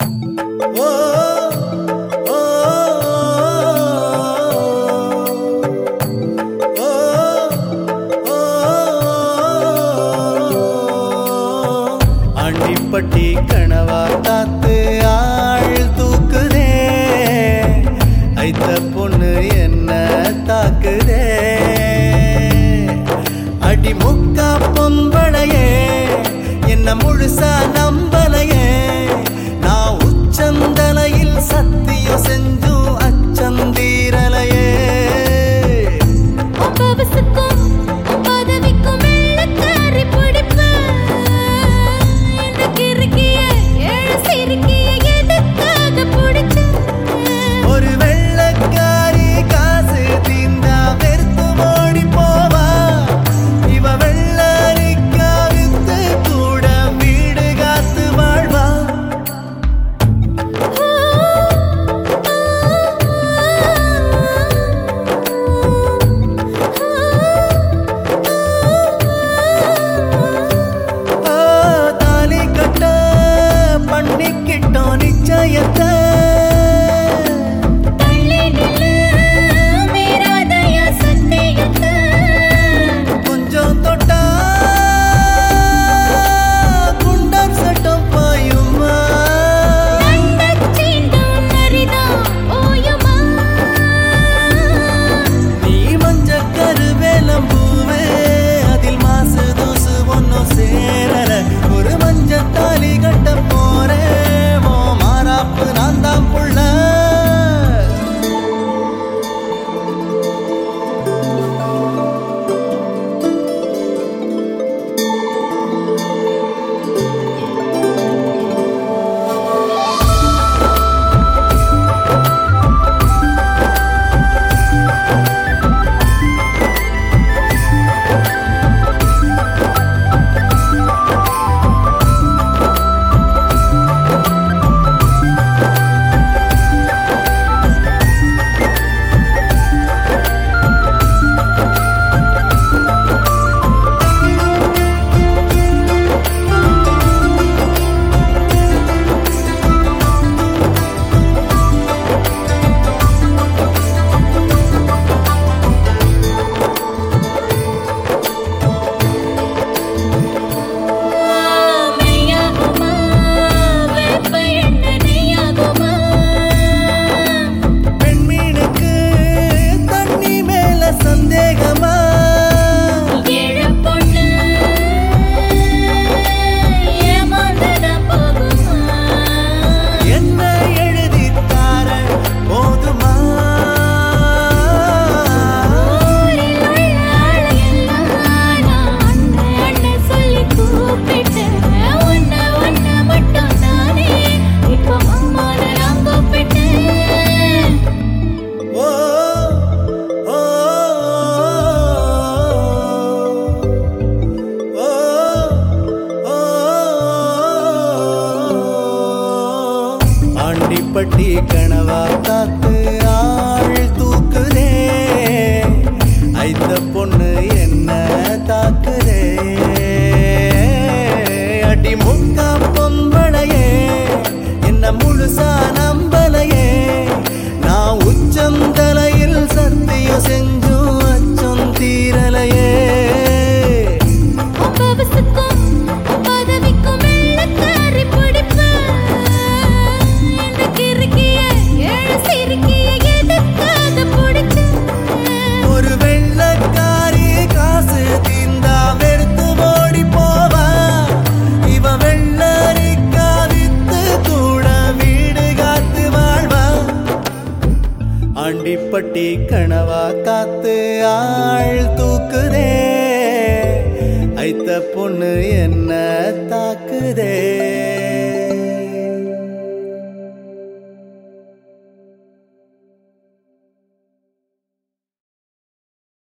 ஆண்டிப்பட்டி கனவா காத்து ஆள் தூக்குதே, ஐத்த பொண்ணு என்ன தாக்குதே. அடி முக்கா பொம்பளையே என்ன முழுசா நம்பலையே, நான் உச்சந்தலையில் சத்தியம் செஞ்சும் அச்சந்தீரலையே. ஒரு வெள்ளக்காரி காசு தீந்தா வெறுத்து ஓடி போவா, இவ வெள்ளரிக்கா வித்து கூட வீடு காத்து வாழ்வா. தாலி கட்ட பண்ணிக்கிட்டோம் நிச்சயத்தை, கொஞ்சம் தொட்டா குண்டர் சட்டம் பாயுமா. நீ மஞ்ச கருவேலம் பூவே, அதில் மாசு தூசு ஒன்னும் சேரல. ஒரு மஞ்ச தாலி கட்ட போறேன், மாறாப்பு நான் தான் புள்ள. ஆண்டிப்பட்டி கனவா காத்து ஆள் தூக்குதே, ஐத்த பொண்ணு என்ன தாக்குதே. அடி முக்கா பொம்பளையே என்ன முழுசா நம்பலையே, நான் உச்சந்தலையில் சத்தியம் செஞ்சும் அச்சம் தீரலையே. ஒரு வெள்ளக்காரி காசு தீந்தா வெறுத்து ஓடி போவா, இவ வெள்ளரிக்கா வித்து கூட வீடு காத்து வாழ்வா. ஆண்டிப்பட்டி கனவா காத்து ஆள் தூக்குதே, ஐத்த பொண்ணு என்ன தாக்குதே.